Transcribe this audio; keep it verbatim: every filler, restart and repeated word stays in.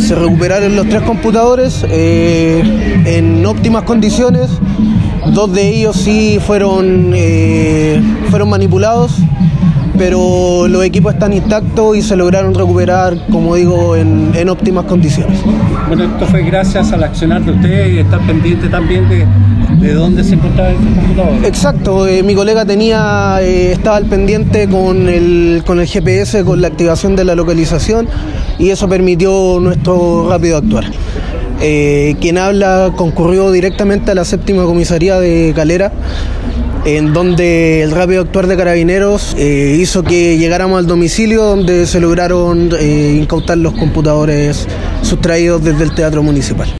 se recuperaron los tres computadores eh, en óptimas condiciones. Dos de ellos sí fueron, eh, fueron manipulados, pero los equipos están intactos y se lograron recuperar, como digo, en, en óptimas condiciones. Bueno, esto fue gracias al accionar de ustedes y estar pendiente también de, de dónde se encontraba el computador. Exacto, eh, mi colega tenía, eh, estaba al pendiente con el, con el G P S, con la activación de la localización, y eso permitió nuestro rápido actuar. Eh, quien habla concurrió directamente a la séptima comisaría de Calera, en donde el rápido actuar de Carabineros eh, hizo que llegáramos al domicilio, donde se lograron eh, incautar los computadores sustraídos desde el Teatro Municipal.